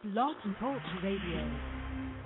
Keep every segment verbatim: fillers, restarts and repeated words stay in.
Blog Talk Radio.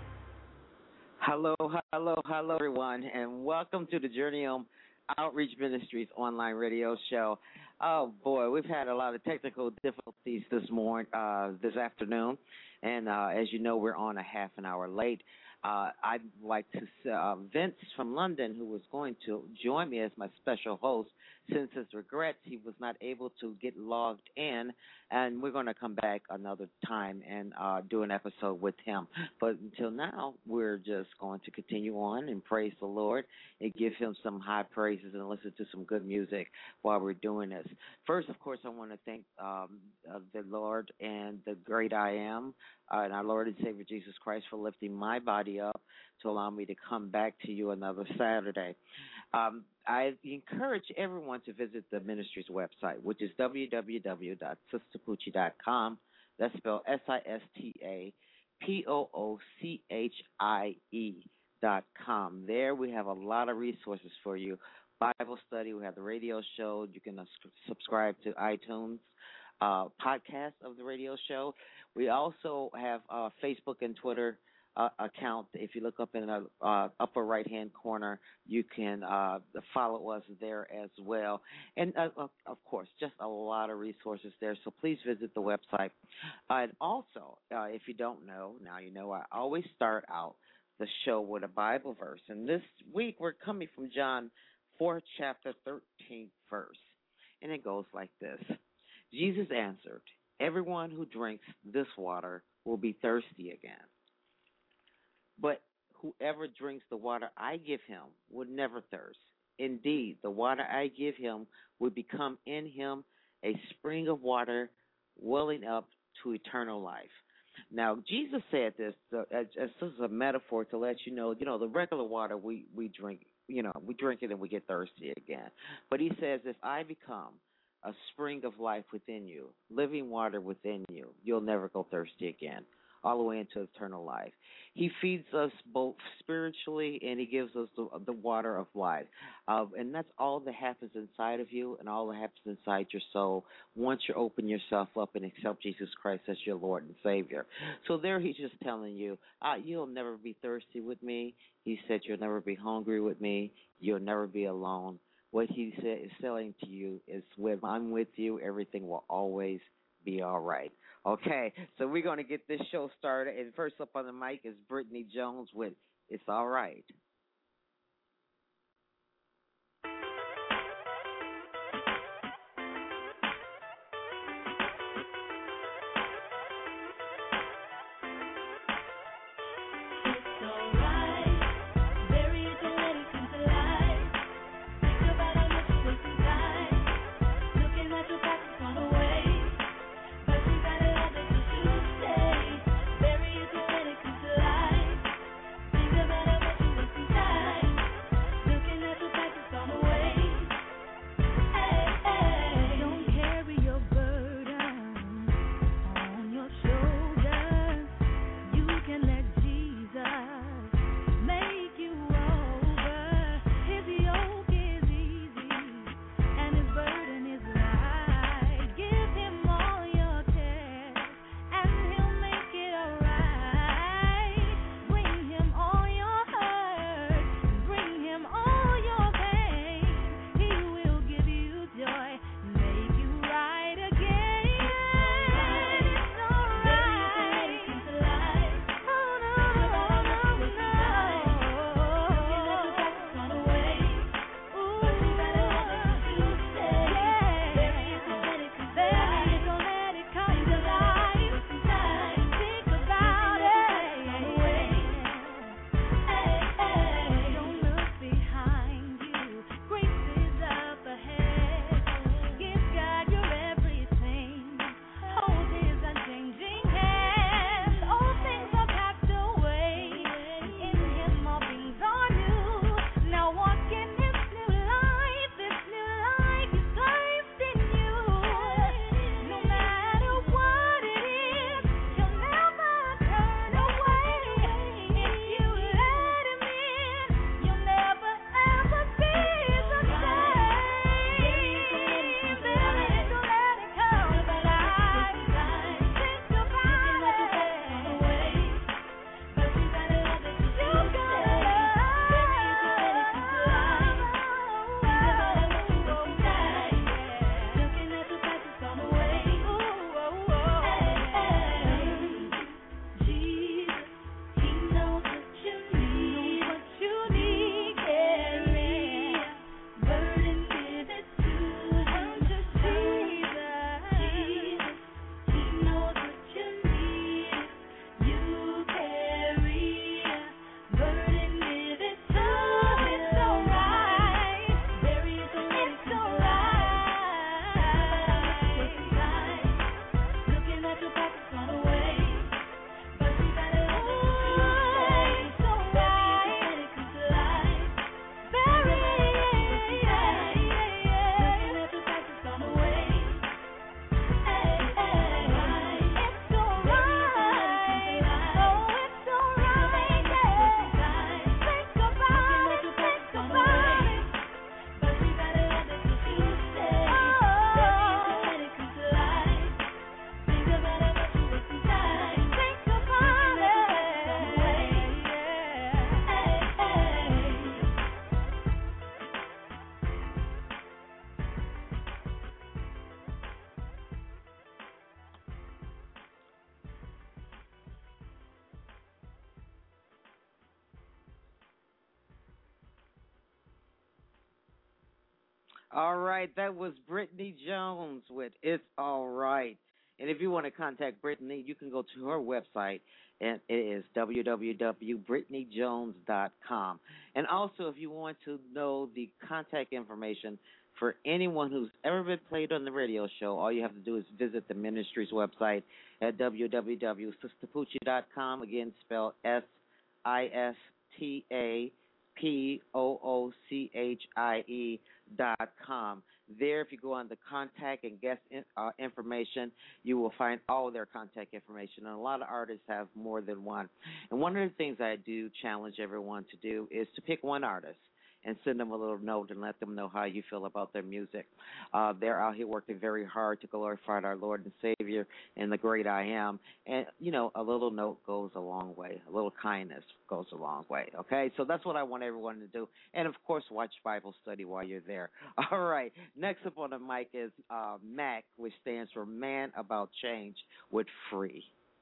Hello, hello, hello, everyone, and welcome to the Journey Home Outreach Ministries online radio show. Oh boy, we've had a lot of technical difficulties this morning, uh, this afternoon, and uh, as you know, we're on a half an hour late. Uh, I'd like to uh, Vince from London, who was going to join me as my special host, since his regrets he was not able to get logged in, and we're going to come back another time and uh, do an episode with him. But until now, we're just going to continue on and praise the Lord and give him some high praises and listen to some good music while we're doing this. First, of course, I want to thank um, uh, the Lord and the great I Am, uh, and our Lord and Savior Jesus Christ for lifting my body up to allow me to come back to you another Saturday. Um, I encourage everyone to visit the ministry's website, which is w w w dot sister poochie dot com. That's spelled S I S T A P O O C H I E dot com. There we have a lot of resources for you. Bible study, we have the radio show. You can uh, subscribe to iTunes uh, podcast of the radio show. We also have uh, Facebook and Twitter Uh, account. If you look up in the uh, upper right-hand corner, you can uh, follow us there as well. And, uh, of course, just a lot of resources there, so please visit the website. Uh, and also, uh, if you don't know, now you know, I always start out the show with a Bible verse. And this week we're coming from John fourth chapter, thirteenth verse. And it goes like this. Jesus answered, "Everyone who drinks this water will be thirsty again. But whoever drinks the water I give him will never thirst. Indeed, the water I give him will become in him a spring of water welling up to eternal life." Now, Jesus said this uh, as, as this is a metaphor to let you know, you know, the regular water we, we drink, you know, we drink it and we get thirsty again. But he says, if I become a spring of life within you, living water within you, you'll never go thirsty again, all the way into eternal life. He feeds us both spiritually and he gives us the, the water of life. Uh, and that's all that happens inside of you and all that happens inside your soul once you open yourself up and accept Jesus Christ as your Lord and Savior. So there he's just telling you, uh, you'll never be thirsty with me. He said you'll never be hungry with me. You'll never be alone. What he said is saying to you is, when I'm with you, everything will always be all right. Okay, so we're going to get this show started. And first up on the mic is Brittany Jones with It's All Right. Think about what you want to All right, that was Brittany Jones with It's All Right. And if you want to contact Brittany, you can go to her website, and it is w w w dot brittany jones dot com. And also, if you want to know the contact information for anyone who's ever been played on the radio show, all you have to do is visit the ministry's website at w w w dot sister poochie dot com. Again, spelled S I S T A P O O C H I E dot com. There, if you go on the contact and guest in, uh, information, you will find all their contact information. And a lot of artists have more than one. And one of the things I do challenge everyone to do is to pick one artist and send them a little note and let them know how you feel about their music. Uh, they're out here working very hard to glorify our Lord and Savior and the great I Am. And, you know, a little note goes a long way. A little kindness goes a long way, okay? So that's what I want everyone to do. And, of course, watch Bible study while you're there. All right. Next up on the mic is uh, MAC, which stands for Man About Change with Free.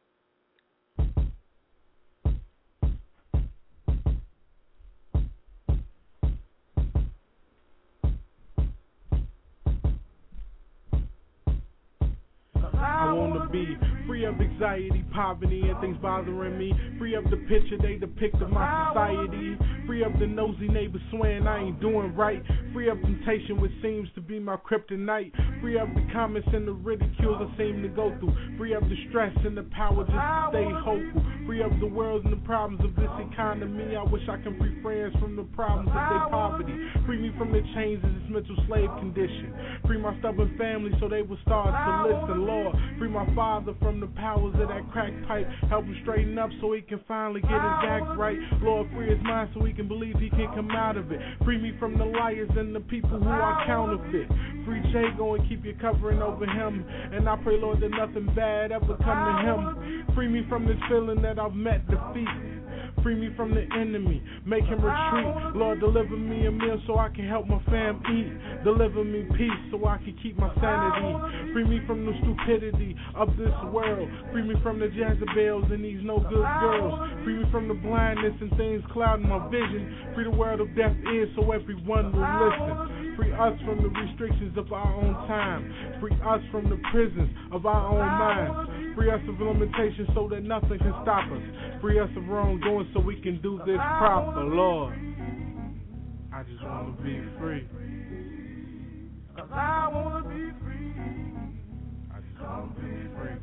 I wanna be free of anxiety, poverty, and things bothering me. Free of the picture they depict of my society. Free of the nosy neighbors swearing I ain't doing right. Free of temptation, which seems to be my kryptonite. Free of the comments and the ridicules I seem to go through. Free of the stress and the power just to stay hopeful. Free of the world and the problems of this economy. I wish I can free friends from the problems of their poverty. Free me from the chains of this mental slave condition. Free my stubborn family so they will start to listen, Lord. Free my father from the powers of that crack pipe. Help him straighten up so he can finally get his act right. Lord, free his mind so he can believe he can come out of it. Free me from the liars and the people who are counterfeit. Free Jago and keep your covering over him. And I pray, Lord, that nothing bad ever come to him. Free me from this feeling that I've met defeat. Free me from the enemy, make him retreat. Lord, deliver me a meal so I can help my fam eat. Deliver me peace so I can keep my sanity. Free me from the stupidity of this world. Free me from the Jezebels and these no good girls. Free me from the blindness and things clouding my vision. Free the world of deaf ears so everyone will listen. Free us from the restrictions of our own time. Free us from the prisons of our own minds. Free us of limitations so that nothing can stop us. Free us of wrongdoing so we can do this proper, Lord. I just want to be free. Cause I want to be free. I just want to be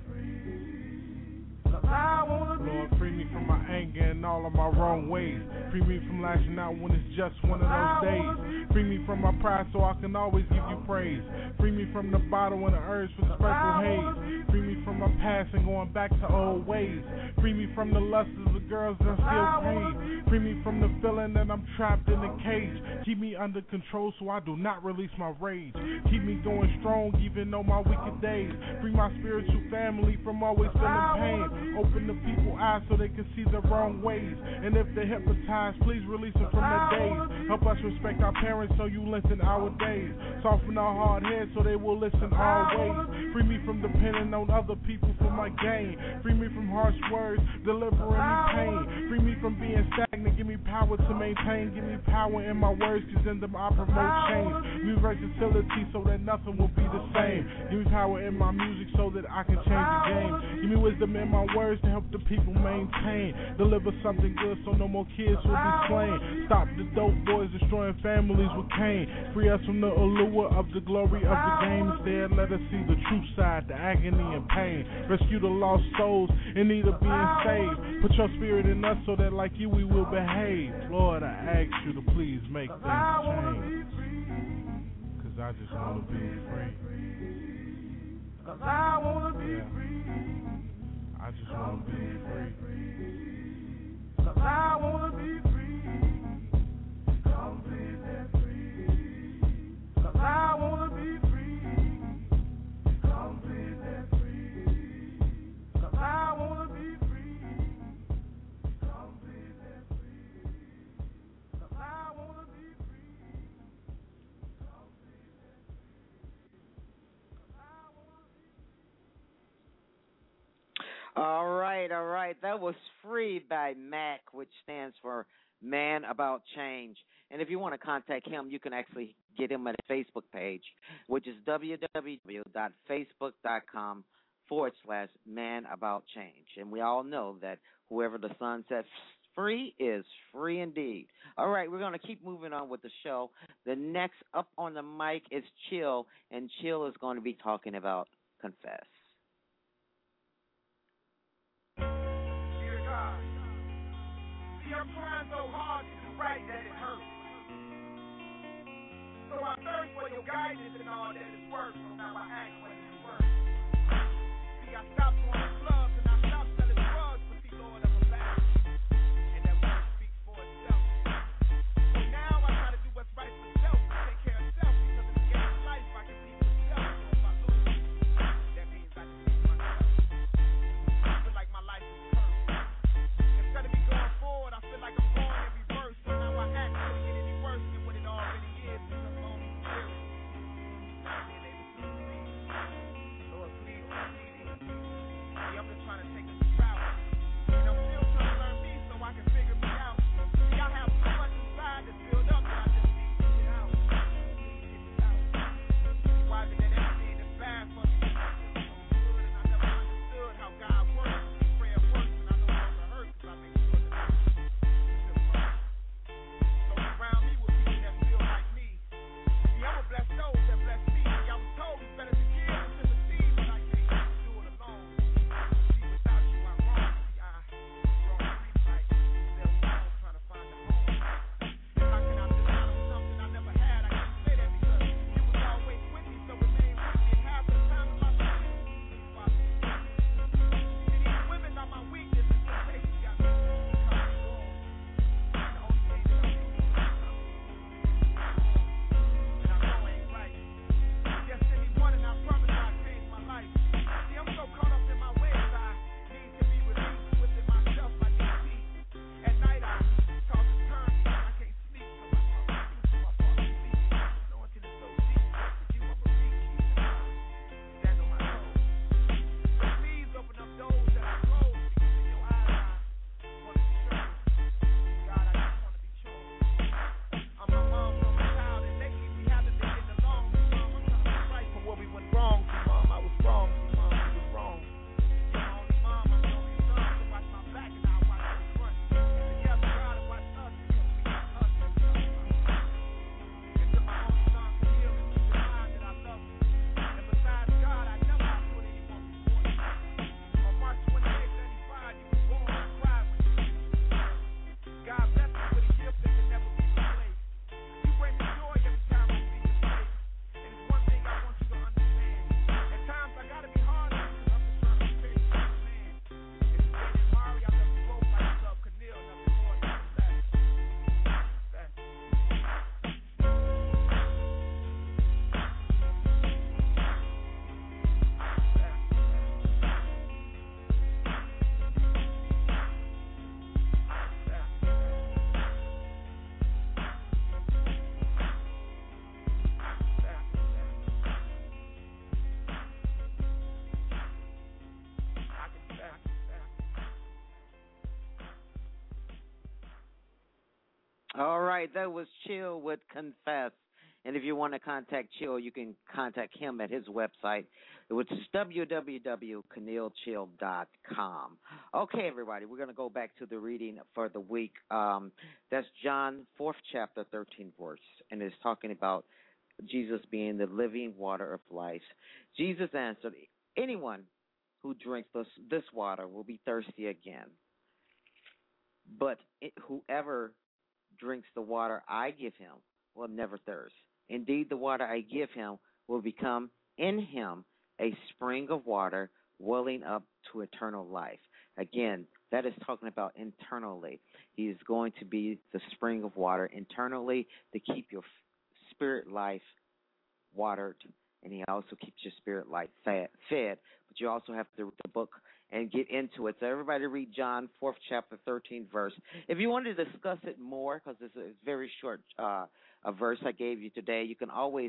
free. Cause I want to be free. Lord, free me from my anger and all of my wrong ways. Free me from lashing out when it's just one of those days. Free me from my pride so I can always give you praise. Free me from the bottle and the urge for the spectral haze. Free me from my past and going back to old ways. Free me from the lust of the girls that still pain. Free me from the feeling that I'm trapped in a cage. Keep me under control so I do not release my rage. Keep me going strong even on my wicked days. Free my spiritual family from always feeling pain. Open the people's eyes so they can see the wrong ways. And if they're hypnotized, please release them from their days. Help us respect our parents so you lengthen our days. Soften our hard heads so they will listen always. Free me from depending on other people for my gain. Free me from harsh words, delivering me pain. Free me from being stagnant, give me power to maintain. Give me power in my words, cause in them I promote change. Give me versatility so that nothing will be the same. Give me power in my music so that I can change the game. Give me wisdom in my words to help the people maintain. Deliver something good so no more kids will be slain. Stop the dope boys destroying families with cane. Free us from the allure of the glory of the game. Instead, let us see the true side, the agony and pain. Rescue the lost souls in need of being saved. Put your spirit in us so that like you we will behave. Lord, I ask you to please make things change. Cause I just want to be free. Cause I want to be free. I just want to be free. Cause I want to be free. Completely free. Cause I want to be free. Completely free. Cause I want to be free. Completely free. Cause I want to be free. Completely free. Cause I want to be free. All right, all right. That was Free by Mac, which stands for Man About Change. And if you want to contact him, you can actually get him at his Facebook page, which is www.facebook.com forward slash Man About Change. And we all know that whoever the sun sets free is free indeed. All right, we're going to keep moving on with the show. The next up on the mic is Chill, and Chill is going to be talking about Confess. Dear God, see, I'm trying so hard to do right that it hurts. So I thirst for your guidance and all that is worth, so now I act when it's worth. See, I stopped going to clubs and I stopped selling drugs, but see, Lord, I'm a bad. And that word speaks for itself. So now I try to do what's right for self and take care of self, because in the game of life I can be myself. So if I lose, that means I can be myself. I feel like my life is cursed. Instead of me going forward, I feel like I'm going in reverse. So now I act to get any worse than what it already is, because I'm only serious. Not being able to see. Lord, please, please. See, I'm just trying to take a travel. And I'm still trying to learn me so I can figure me out. See, I have too much inside that's built up that I just need to get out. Please get it out. See, why is it that everything that's bad for me is so good, and I never understood how God works. See, prayer works, and I no longer hurt because I make sure that I feel fine. So surround me with people that feel like me. See, I'm gonna bless those that bless me. See, I was told it's better to give than to receive, but I can't do it alone. See, without you, I'm wrong. See, I wrong streets like still home, trying to find a home. And how can I miss out on something I never had? I can't say that because you was always with me, so remain with me. And half the time in my life, please follow me. See, these women are my weakness and temptations got me coming wrong. And the only thing that I can do is come. And I know it ain't right. Just send me one and I promise I'll change my life. See, I'm so caught up in my ways, I need to be released within myself. I need peace. At night I toss and turn because I can't sleep, so I talk to you till my father sleep. Anointing is so deep, but for you I'm a reach. Stand on my toes. So please open up doors that I close, because in your eyes I want to be sure. God, I just want to be sure. I'm my mom from a child, and lately we haven't been getting along. See, Mom, I'm trying to make right for where we went wrong. See, Mom, I was wrong. See, Mom, you was wrong. You're my only mom, I'm the only son, so watch my back and I'll watch your front. And together, God, and watch us, because we got us and we love us. And to my only son, Camille, and keep in mind that I love you. And besides God, I never have put anyone before you. On March twenty-eighth, ninety-five, you was born, I cried when you came. God bless you with a gift that can never be replaced. You bring me joy every time I see your face. And it's one thing I want you to understand. At times I gotta be hard on you because I'm just trying to prepare you as a man. And today in Mari, I love you both like you love Camille, nothing more, nothing less. Confess. All right, that was Chill with Confess. And if you want to contact Chill, you can contact him at his website, which is w w w dot keneal chill dot com. Okay, everybody, we're going to go back to the reading for the week. Um, that's John, fourth chapter, thirteenth verse, and it's talking about Jesus being the living water of life. Jesus answered, anyone who drinks this, this water will be thirsty again. But it, whoever drinks the water I give him will never thirst. Indeed, the water I give him will become in him a spring of water welling up to eternal life. Again, that is talking about internally. He is going to be the spring of water internally to keep your spirit life watered, and he also keeps your spirit life fed, fed. But you also have to read the book and get into it. So everybody read John, fourth chapter, thirteenth verse. If you want to discuss it more, because it's a very short uh, a verse I gave you today, you can always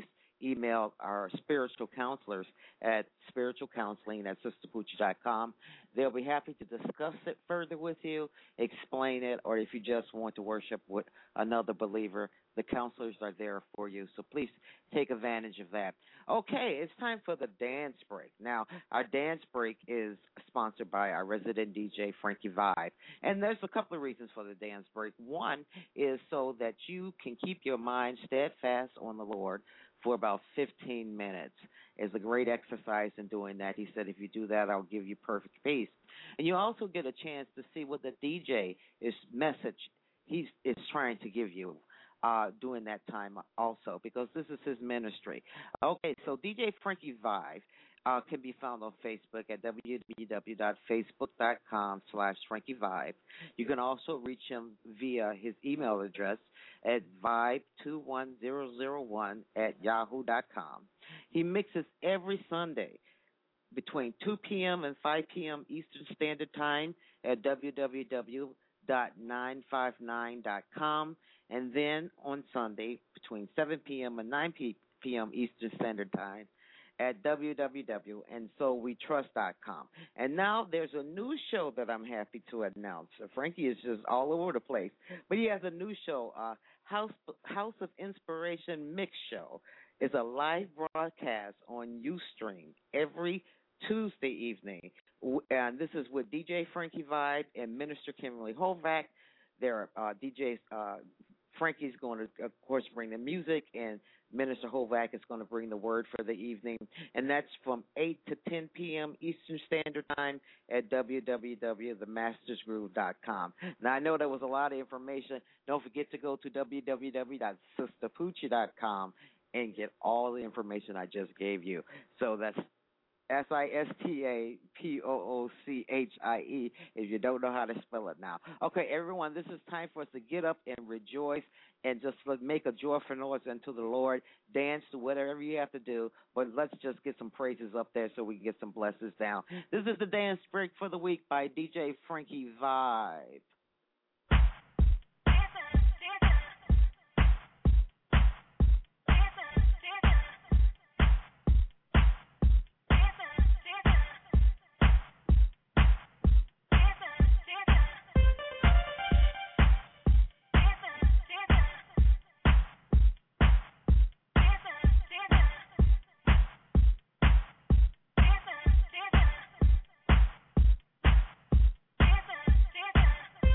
email our spiritual counselors at spiritual counseling at sister poochie dot com. They'll be happy to discuss it further with you, explain it, or if you just want to worship with another believer, the counselors are there for you. So please take advantage of that. Okay, it's time for the dance break. Now, our dance break is sponsored by our resident D J, Frankie Vibe. And there's a couple of reasons for the dance break. One is so that you can keep your mind steadfast on the Lord for about fifteen minutes. It's a great exercise in doing that. He said, if you do that, I'll give you perfect peace. And you also get a chance to see what the D J is message he's is trying to give you uh, during that time also, because this is his ministry. Okay, so D J Frankie Vibe uh, can be found on Facebook at w w w dot facebook dot com slash Frankie Vibe. You can also reach him via his email address at vibe two one zero zero one at yahoo dot com. He mixes every Sunday between two p.m. and five p.m. Eastern Standard Time at w w w dot nine five nine dot com, and then on Sunday between seven p.m. and nine p.m. Eastern Standard Time at w w w dot and so we trust dot com. And now there's a new show that I'm happy to announce. Frankie is just all over the place, but he has a new show, uh, House House of Inspiration Mix Show. It's a live broadcast on Ustream every Tuesday evening, and this is with D J Frankie Vibe and Minister Kimberly Hovack. Their uh, D Js, uh, Frankie's going to, of course, bring the music, and Minister Hovack is going to bring the word for the evening, and that's from eight to ten p.m. Eastern Standard Time at w w w dot the masters groove dot com. Now, I know that was a lot of information. Don't forget to go to w w w dot sister poochie dot com and get all the information I just gave you. So that's S I S T A P O O C H I E, if you don't know how to spell it now. Okay, everyone, this is time for us to get up and rejoice and just make a joyful noise unto the Lord. Dance to whatever you have to do, but let's just get some praises up there so we can get some blessings down. This is the dance break for the week by D J Frankie Vibe. Dancing, dancing,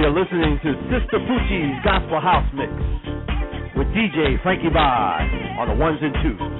are listening to Sister Fuchi's Gospel House Mix with D J Frankie Vaz on the ones and twos.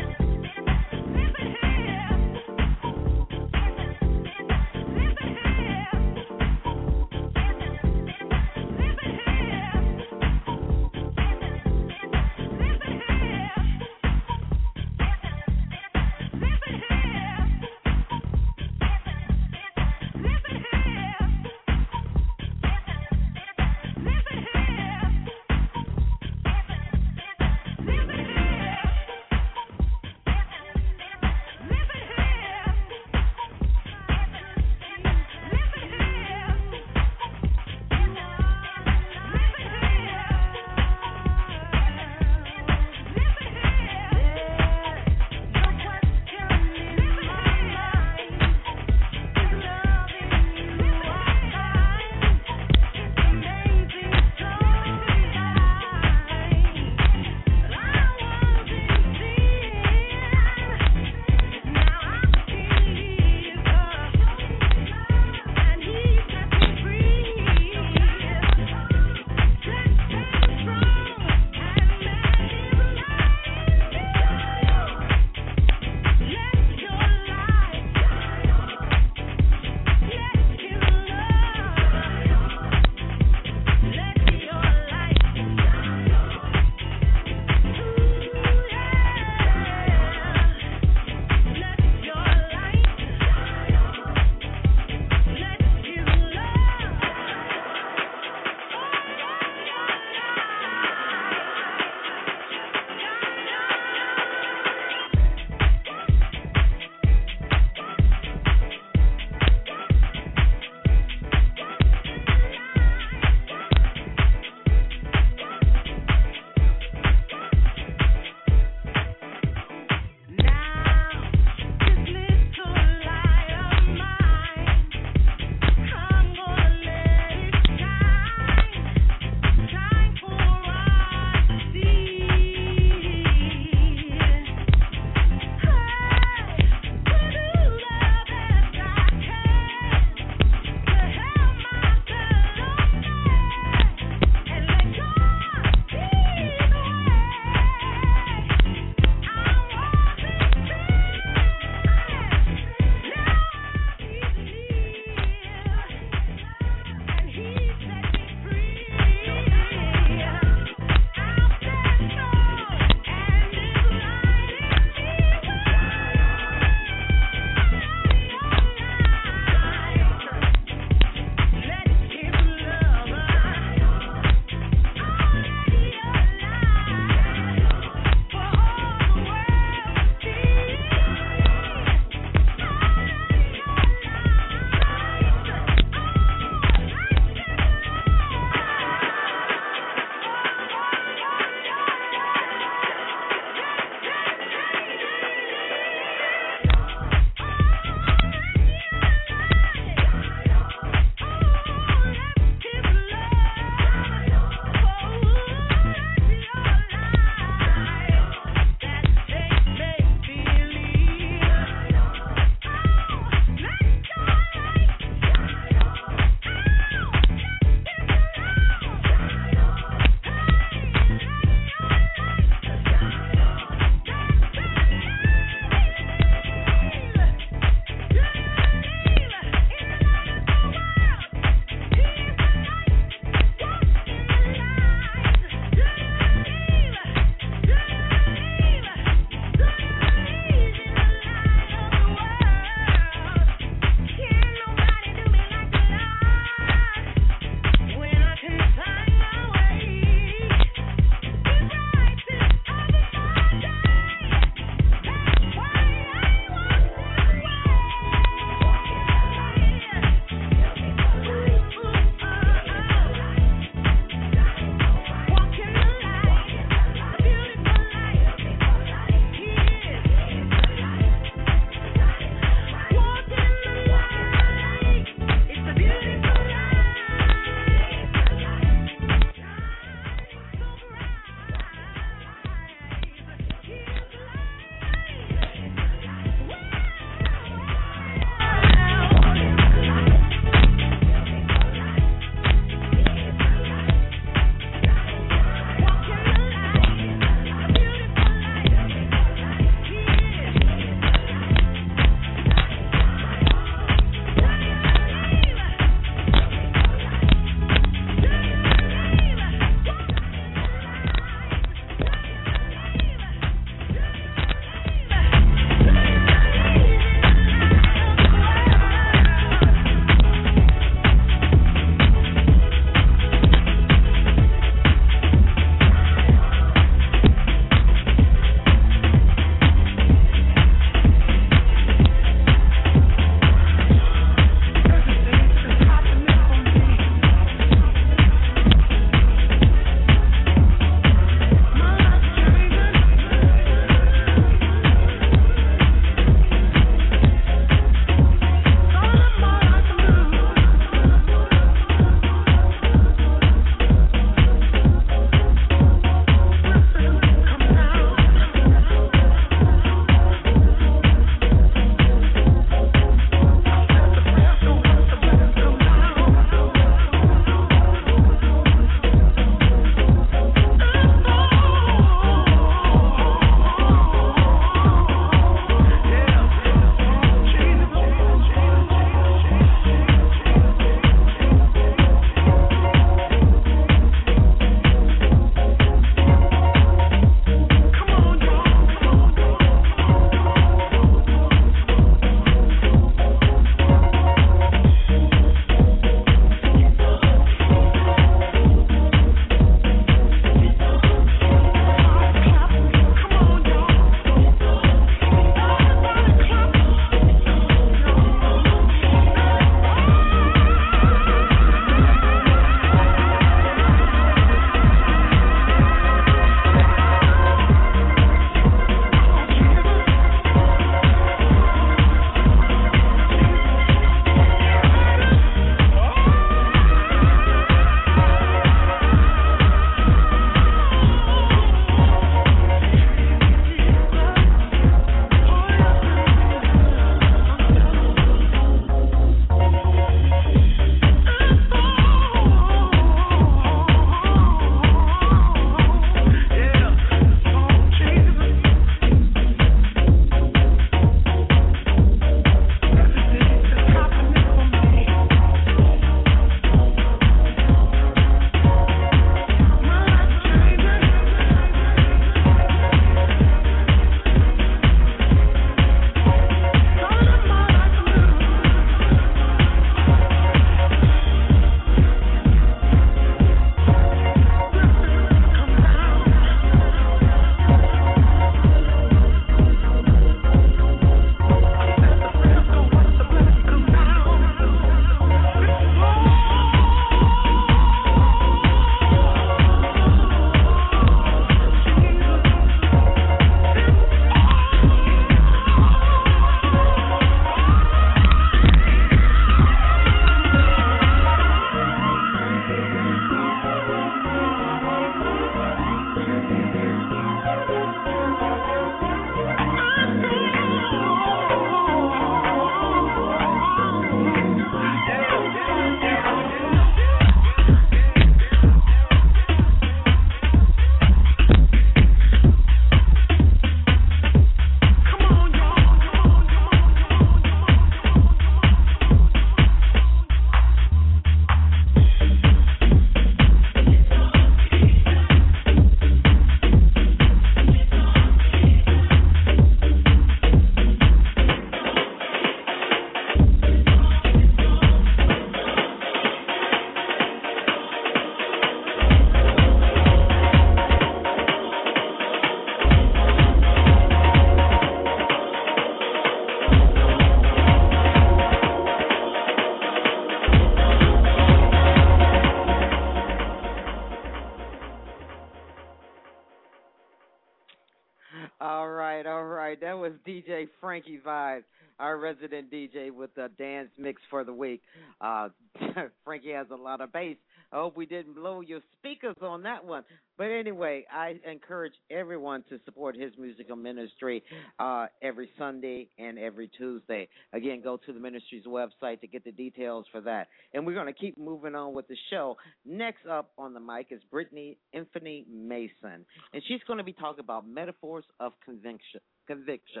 was D J Frankie Vibes, our resident D J with the dance mix for the week. Uh, Frankie has a lot of bass. I hope we didn't blow your speakers on that one. But anyway, I encourage everyone to support his musical ministry uh, every Sunday and every Tuesday. Again, go to the ministry's website to get the details for that. And we're going to keep moving on with the show. Next up on the mic is Brittany Infinity Mason, and she's going to be talking about metaphors of conviction. Conviction.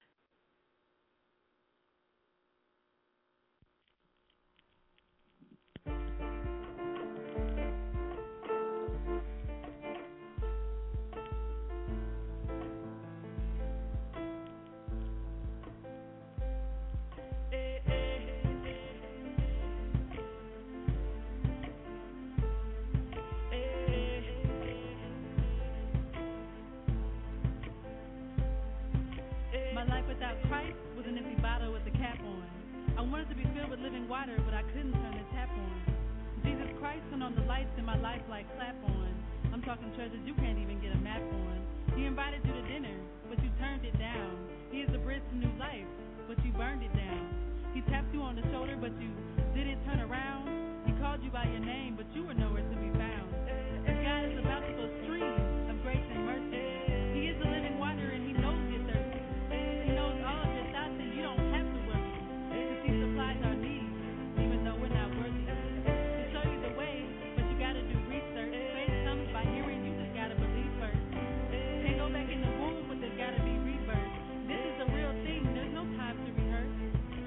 Without Christ was an empty bottle with the cap on. I wanted to be filled with living water, but I couldn't turn the tap on. Jesus Christ turned on the lights in my life like clap on. I'm talking treasures you can't even get a map on. He invited you to dinner, but you turned it down. He is the bridge to new life, but you burned it down. He tapped you on the shoulder, but you didn't turn around. He called you by your name, but you were nowhere to be found. This God is about to flow streams of grace and mercy. He is the living water, and He knows you're thirsty. He knows all of your thoughts, and you don't have to worry, because He supplies our needs, even though we're not worthy. He'll show you the way, but you gotta do research. Faith comes by hearing, you just gotta believe first. Can't go back in the womb, but there's gotta be rebirth. This is a real thing, there's no time to rehearse.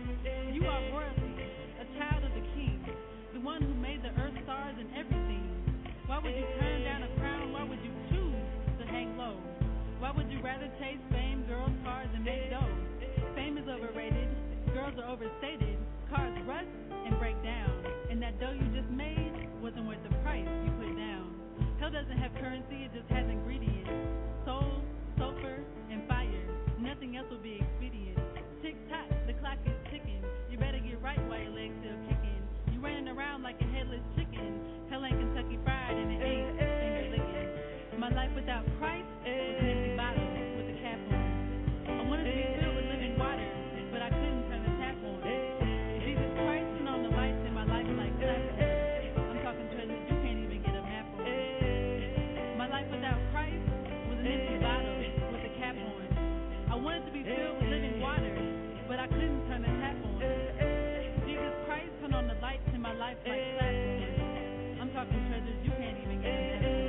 You are royalty, a child of the King, the one who made the earth, stars, and everything. Why would you turn down a crown? Why would you choose to hang low? Why would you rather chase fame, girls, cars, and make dough? Fame is overrated, girls are overstated, cars rust and break down, and that dough you just made wasn't worth the price you put down. Hell doesn't have currency, it just has ingredients: soul, sulfur, and fire. Nothing else will be expedient. Tick tock, the clock is ticking. You better get right while your legs still kicking. You running around like a headless chicken. Hell ain't Kentucky Fried, and it ain't finger licking. My life without Christ was an empty bottle with a cap on. I wanted to be filled with living water, but I couldn't turn the tap on. Jesus Christ turned on the lights in my life like clap on. I'm talking treasures you can't even get a map on. My life without Christ was an empty bottle with a cap on. I wanted to be filled with living water, but I couldn't turn the tap on. Jesus Christ turned on the lights in my life like clap on. I'm talking treasures you can't even get a map on.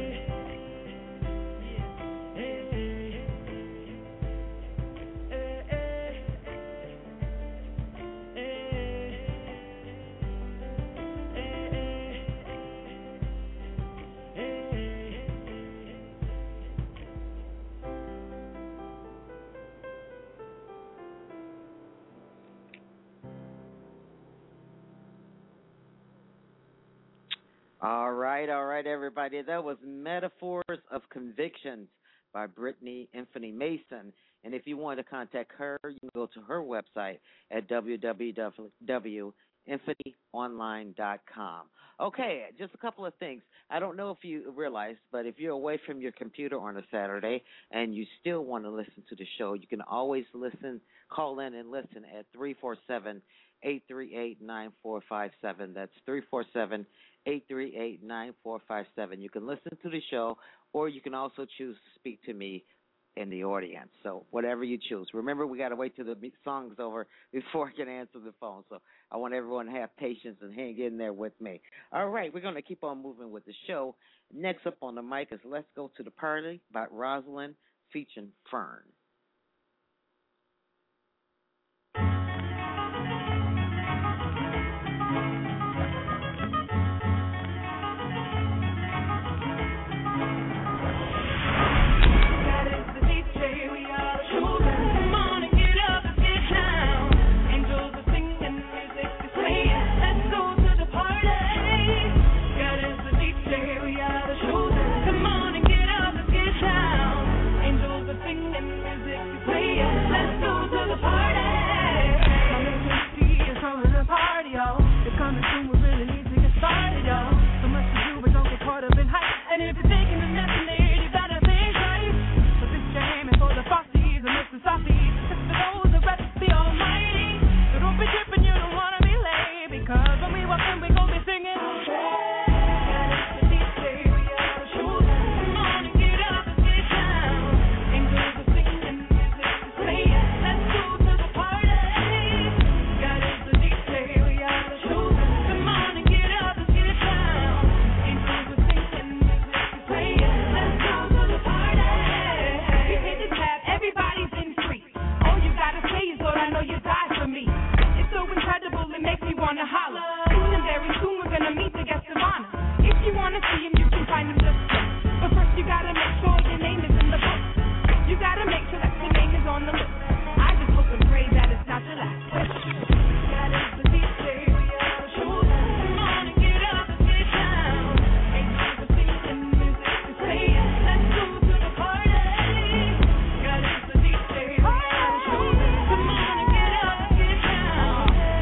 All right, all right, everybody. That was Metaphors of Convictions by Brittany Infinity Mason. And if you want to contact her, you can go to her website at w w w dot infinity online dot com. Okay, just a couple of things. I don't know if you realize, but if you're away from your computer on a Saturday and you still want to listen to the show, you can always listen, call in and listen at three four seven, eight three eight, nine four five seven. That's three four seven, eight three eight, nine four five seven. You can listen to the show, or you can also choose to speak to me in the audience. So whatever you choose. Remember, we got to wait till the song's over before I can answer the phone. So I want everyone to have patience and hang in there with me. All right, we're going to keep on moving with the show. Next up on the mic is Let's Go to the Party by Rosalind featuring Fern. Angels are singing. and we gon' be singing. Wanna holler. Soon and very soon we're gonna meet the guest of honor. If you wanna see him, you can find him just so. But first you gotta make sure your name is in the book. You gotta make sure that your name is on the list. I just hope and pray that it's not your last wish. That is the D J. Come on and get up and get down. Ain't no singing music to play. Let's go to the party. That is the D J. Come on and get up and get down.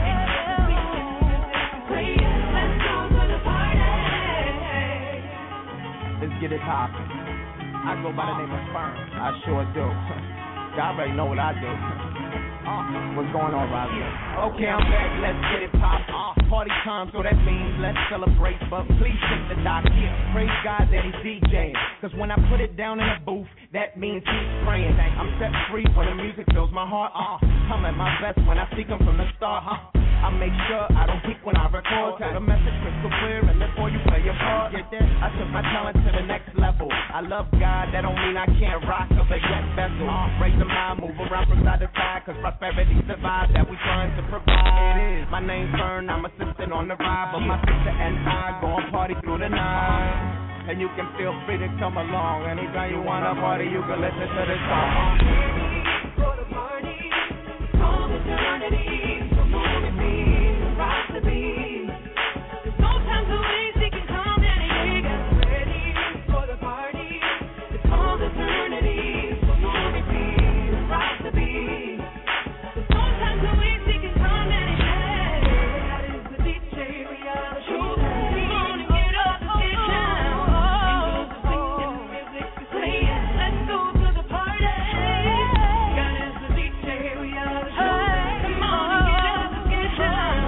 Let's get it poppin'. I go by the name of Fern. I sure do. Y'all already know what I do. Uh, what's going on, Roger? Okay, I'm back. Let's get it poppin'. Uh, party time, so that means let's celebrate. But please take the doc here. Praise God that he's DJing. Cause when I put it down in the booth, that means he's praying. I'm set free when the music fills my heart. Uh, I'm at my best when I seek him from the start. Uh, I make sure I don't peek when I record. So the message crystal clear, and before you play your part, get that? I took my talent to the next level. I love God, that don't mean I can't rock a baguette vessel. Raise the mind, move around from side to side, cause prosperity's the vibe that we trying to provide. It is. My name's Fern, I'm assistant on the ride, but my sister and I go and party through the night. And you can feel free to come along. Anytime you wanna party, you can listen to this song. Go to party, call eternity. Rock the beat. There's no time to waste. It can come any day. Get ready for the party. It's called eternity. So repeat. Rock the beat. There's no time to waste. It can come any day. That is the D J reality show. Come on and get up and get down. Angels are singing, music is playing. Let's go to the party. That is the D J reality show. Come on and get up and get down.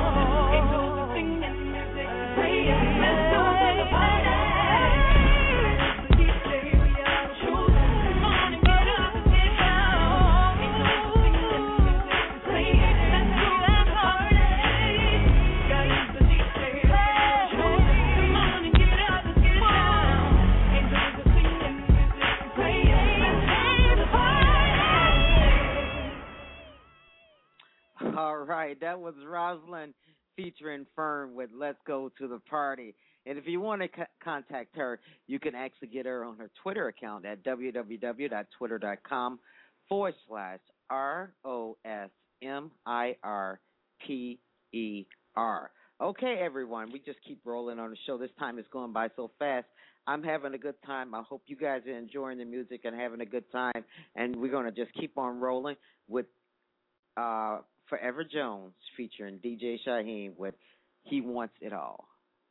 All right, that was Rosalind featuring Fern with Let's Go to the Party. And if you want to c- contact her, you can actually get her on her Twitter account at www.twitter.com forward slash R O S M I R P E R. Okay, everyone, we just keep rolling on the show. This time is going by so fast. I'm having a good time. I hope you guys are enjoying the music and having a good time. And we're going to just keep on rolling with uh, Forever Jones featuring D J Shyhiem with He Wants It All.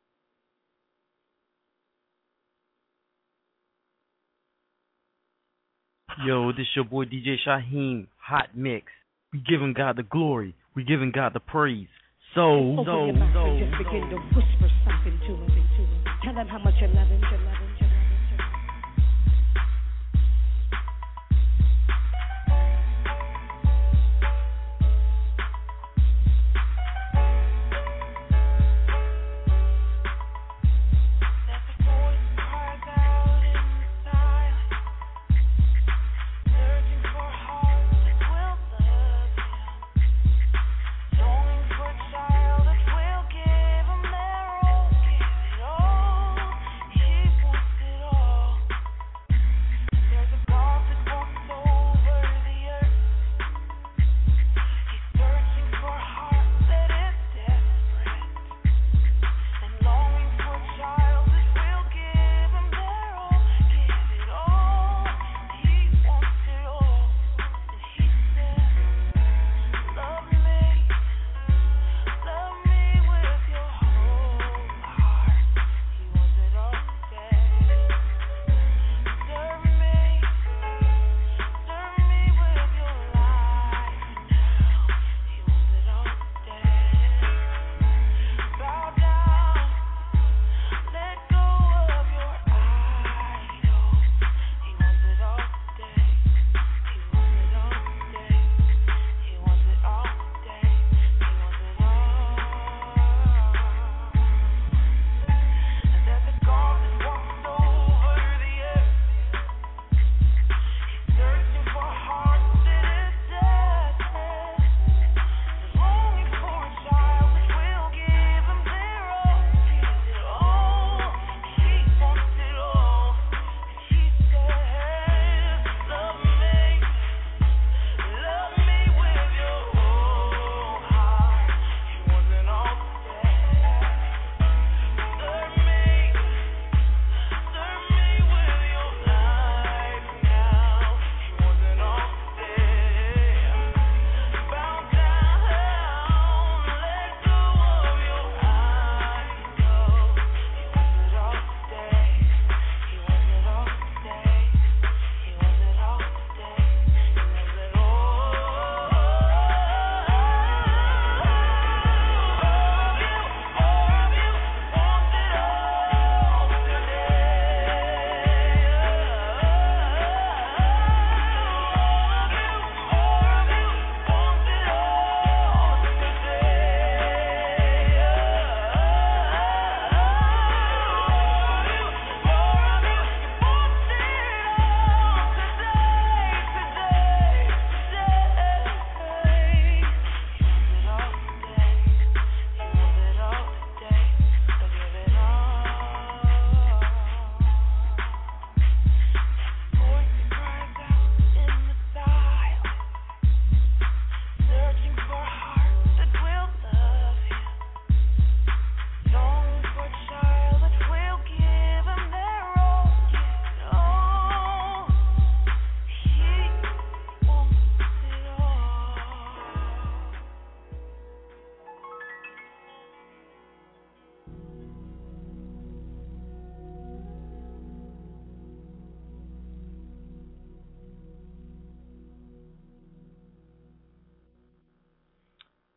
Yo, this your boy D J Shyhiem, Hot Mix. We giving God the glory. We giving God the praise. So, so, so, so. Just begin to whisper something to him. Tell him how much you love him, you love him, you love him. Child that will give them their all, give it all. He wants it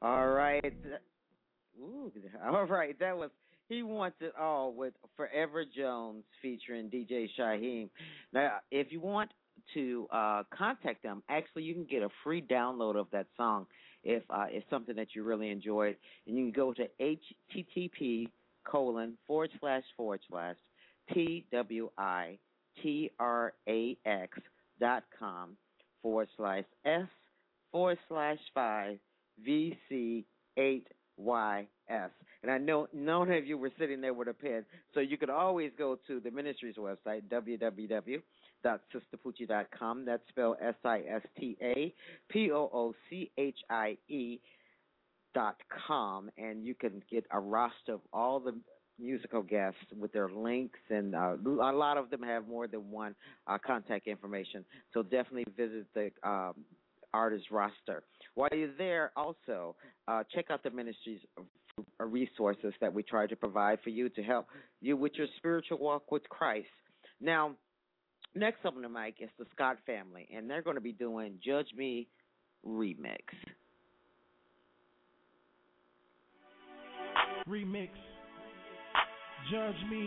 All right. Ooh, all right. That was He Wants It All with Forever Jones featuring D J Shyheim. Now, if you want to uh, contact them, actually, you can get a free download of that song if uh, it's something that you really enjoyed. And you can go to http colon forward slash forward slash T W I T R A X dot com forward slash S forward slash five V C eight Y S. And I know none of you were sitting there with a pen, so you could always go to the ministry's website, w w w dot sister poochie dot com. That's spelled S I S T A P O O C H I E dot com, and you can get a roster of all the musical guests with their links, and uh, a lot of them have more than one uh, contact information. So definitely visit the um, artist roster. While you're there, also uh, check out the ministry's resources that we try to provide for you to help you with your spiritual walk with Christ. Now, next up on the mic is the Scott family, and they're going to be doing Judge Me Remix. Remix. Judge Me.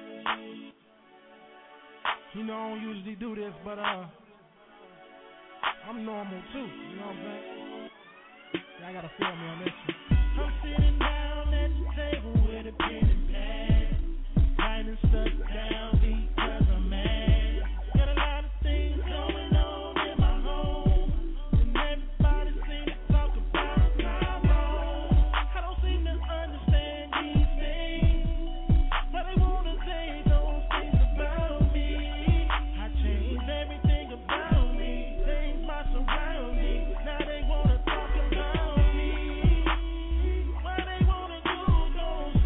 You know, I don't usually do this, but uh, I'm normal too. You know what I'm saying? Y'all gotta feel me on this one. I'm sitting down at the table with a pen and pad, writing stuff down because I'm mad. Got a lot of things going on in my home, and everybody seems to talk about my wrong. I don't seem to understand these things, but they wanna say those things about me. I changed everything about me, changed my surroundings. Now they wanna talk about me. What they wanna do, don't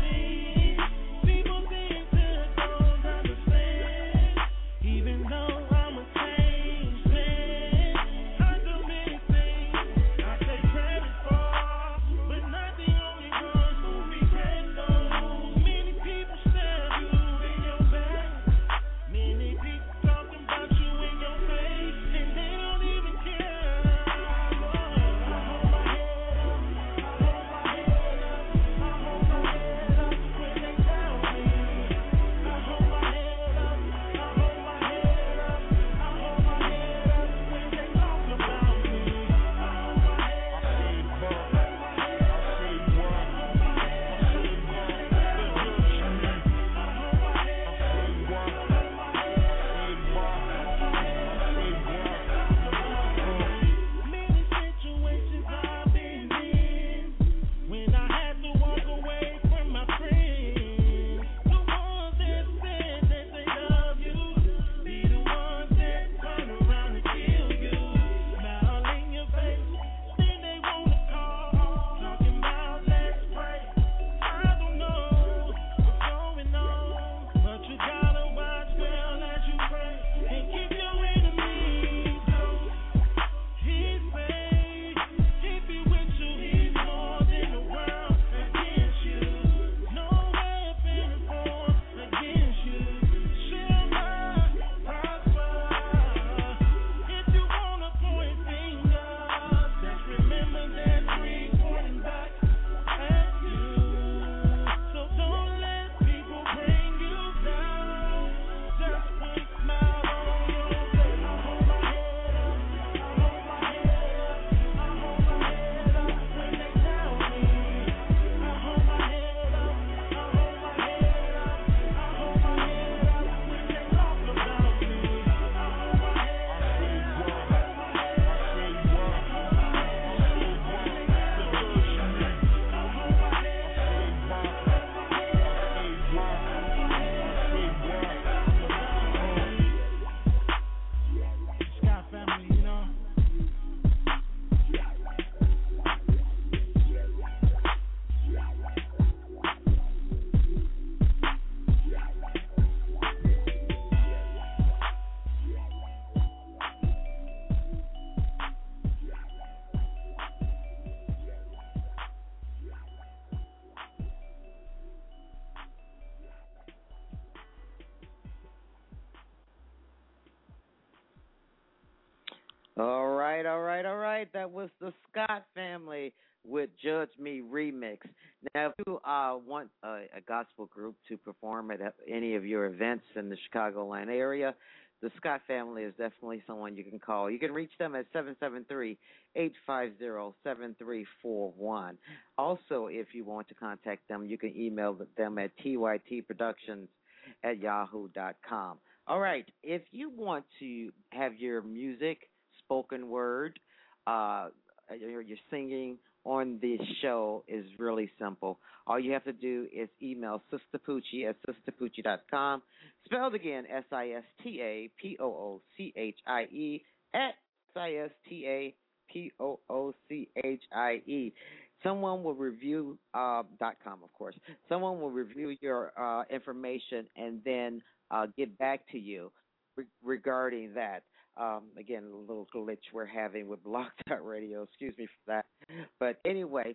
All right, all right, all right. That was the Scott family with Judge Me Remix. Now, if you uh, want a, a gospel group to perform at any of your events in the Chicagoland area, the Scott family is definitely someone you can call. You can reach them at seven seven three, eight five zero, seven three four one. Also, if you want to contact them, you can email them at t y t productions at yahoo dot com. All right, if you want to have your music, spoken word, uh, your, your singing on this show is really simple. All you have to do is email Sister Poochie at sister poochie dot com, spelled again S I S T A P O O C H I E at S I S T A P O O C H I E. Someone will review, uh, dot com, of course. Someone will review your uh, information and then uh, get back to you re- regarding that. Um, again, a little glitch we're having with Blog Talk Radio. Excuse me for that. But anyway,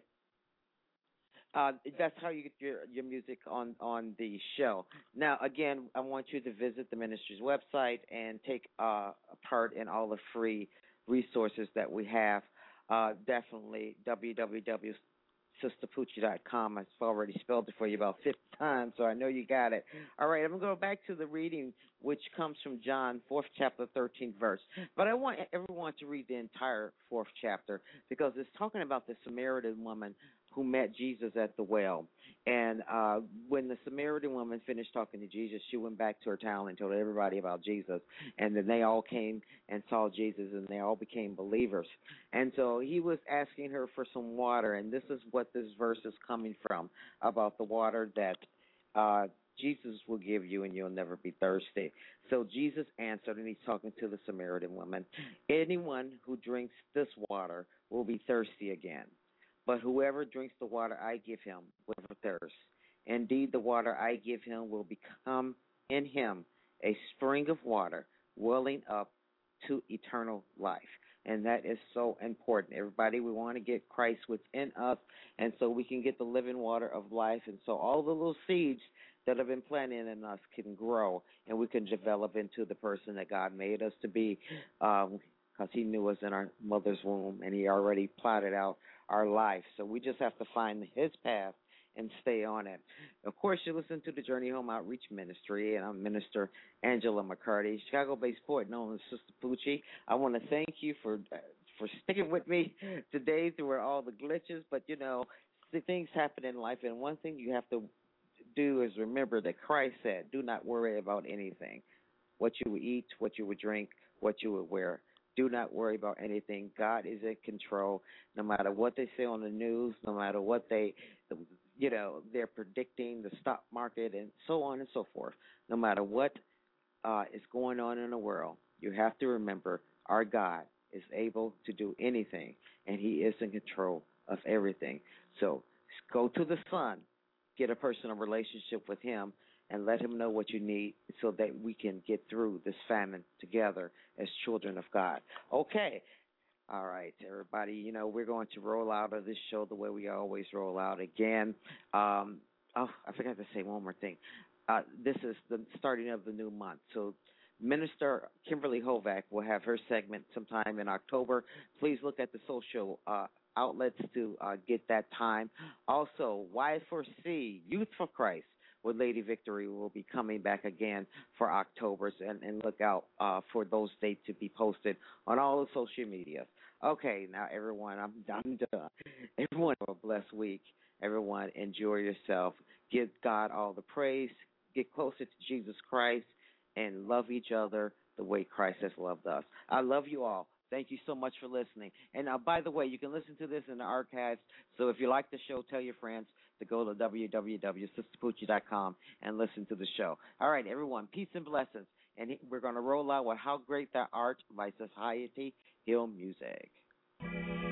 uh, that's how you get your, your music on, on the show. Now, again, I want you to visit the ministry's website and take uh, part in all the free resources that we have. Uh, definitely w w w dot sister poochie dot com. I've already spelled it for you about fifty times, so I know you got it. All right, I'm going to go back to the reading, which comes from John, fourth chapter, thirteenth verse. But I want everyone to read the entire fourth chapter because it's talking about the Samaritan woman who met Jesus at the well. And uh, when the Samaritan woman finished talking to Jesus, she went back to her town and told everybody about Jesus. And then they all came and saw Jesus, and they all became believers. And so he was asking her for some water, and this is what this verse is coming from, about the water that uh, Jesus will give you and you'll never be thirsty. So Jesus answered, and he's talking to the Samaritan woman, anyone who drinks this water will be thirsty again. But whoever drinks the water I give him will never thirst. Indeed, the water I give him will become in him a spring of water welling up to eternal life. And that is so important. Everybody, we want to get Christ within us, and so we can get the living water of life. And so all the little seeds that have been planted in us can grow, and we can develop into the person that God made us to be, um, because he knew us in our mother's womb, and he already plotted out our life. So we just have to find his path and stay on it. Of course, you listen to the Journey Home Outreach Ministry, and I'm Minister Angela McCarty, Chicago-based poet known as Sister Poochie. I want to thank you for for sticking with me today through all the glitches, but, you know, the things happen in life, and one thing you have to do is remember that Christ said, do not worry about anything, what you would eat, what you would drink, what you would wear. Do not worry about anything. God is in control. No matter what they say on the news, no matter what they, you know, they're predicting the stock market and so on and so forth. No matter what uh, is going on in the world, you have to remember our God is able to do anything, and he is in control of everything. So go to the Son, get a personal relationship with him, and let him know what you need so that we can get through this famine together as children of God. Okay. All right, everybody, you know, we're going to roll out of this show the way we always roll out again. Um, oh, I forgot to say one more thing. Uh, this is the starting of the new month. So Minister Kimberly Hovack will have her segment sometime in October. Please look at the social uh, outlets to uh, get that time. Also, Y four C, Youth for Christ, with Lady Victory will be coming back again for October, and, and look out uh, for those dates to be posted on all the social media. Okay, now everyone, I'm, I'm done. Everyone have a blessed week. Everyone, enjoy yourself. Give God all the praise. Get closer to Jesus Christ and love each other the way Christ has loved us. I love you all. Thank you so much for listening. And uh, by the way, you can listen to this in the archives. So if you like the show, tell your friends to go to w w w dot sister poochie dot com and listen to the show. All right, everyone, peace and blessings. And we're going to roll out with How Great Thou Art by Society Hill Music.